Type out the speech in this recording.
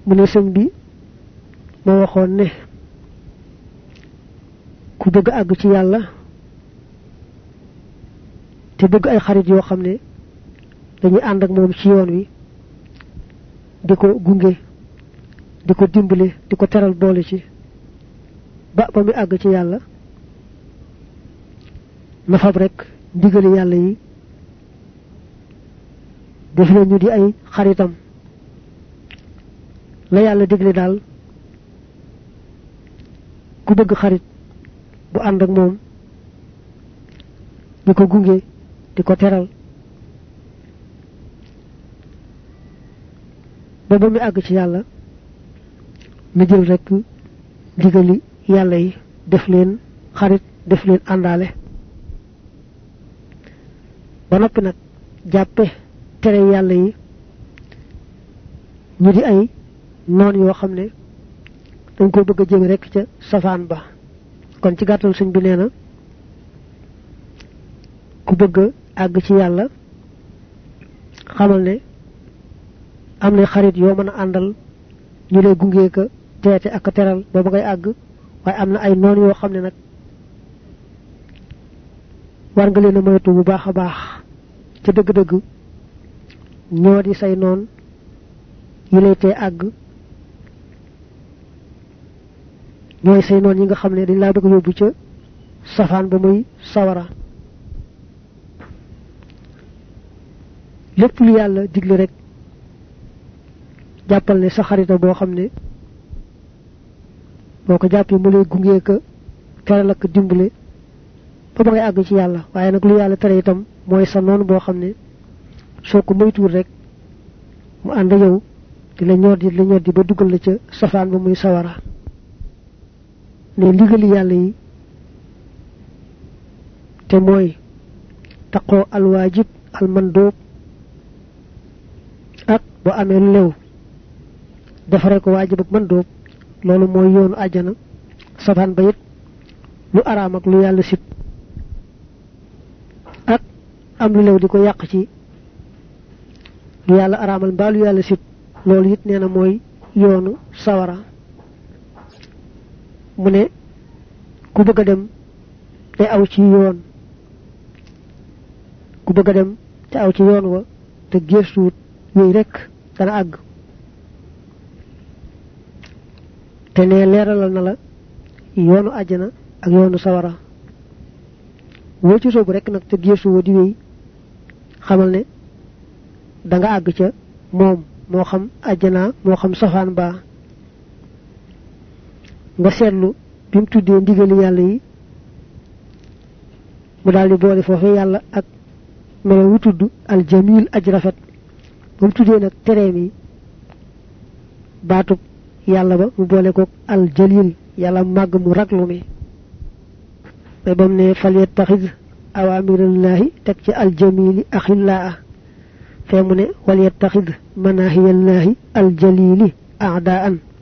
mu ne sëñ bi ma waxoon ne ku bëgg àgg ci yàlla te bëgg ay xarit yoo xam ne dañuy ànd ak moom ci yoon wi di ko gunge di ko dimbale di ko teral boole ci ba muy àgg ci yàlla na fab rek ndigali yàlla yi def leen ñu di ay xaritam la yàlla digle daal ku bëgg xarit bu ànd ak moom di ko gunge di ko teral ba muy àgg ci yàlla na jël rek ndigali yàlla yi def leen xarit def leen àndaale ba noppi nag jàppe tere yàlla yi ñu di ay noon yoo xam ne dañ ko bëgg a jëme rek ca safaan ba kon ci gàttal sëñ bi nee na ku bëgg àgg ci yàlla xamal ne am na xarit yoo mën a àndal ñu lay gunge ka teete ak teral ba ngay àgg waaye am na ay noon yoo xam ne nag war nga leen a moytu bu baax a baax ca dëgg-dëgg ñoo di say noon yi lay tee àgg ñooy say noon yi nga xam ne dañ laa bëgg yóbbu ca safaan ba muy sawara lépp lu yàlla digle rek jàppal ne sa xarita boo xam ne boo ko jàppee mu lay gungee ka teral ak dimbale ba ngay àgg ci yàlla waaye nag lu yàlla tere itam mooy sa noonu boo xam ne soo ko moytuwul rek mu ànd yow di la ñor di ba dugal la ca safaan ba muy sawara ne ndigali yàlla yi te mooy taqoo alwaajib almandoob ak boo amee lu lew defare ko waajib ak mandoob loolu mooy yoonu àjjana safaan ba it lu araam ak lu yàlla sib ak am lu lew di ko yàq ci lu yàlla araamal mbaa lu yàlla sib loolu it nee na mooy yoonu sawara mu ne ku bëgg a dem te aw ci yoon ku bëgg a dem te aw ci yoon wa te geesuut yooyu rek dana àgg te ne leeralal na la yoonu àjjana ak yoonu sawara woo ci soobu rek nag te geesu wa di wéy xamal ne da nga àgg ca moom moo xam àjjana moo xam safaan baa nga seetlu bi mu tuddee ndigali yàlla yi mu daal di boole foofu yàlla ak melo wu tudd aljamil aj rafet ba mu tuddee nag tereem yi baatub yàlla ba mu boole ko aljalil yàlla màgg mu raglu mi mais ba mu ne falyet taxid awamirallahi teg ci aljamili axillaa fee mu ne walyet taxid manahiyallahi aljalili aadaan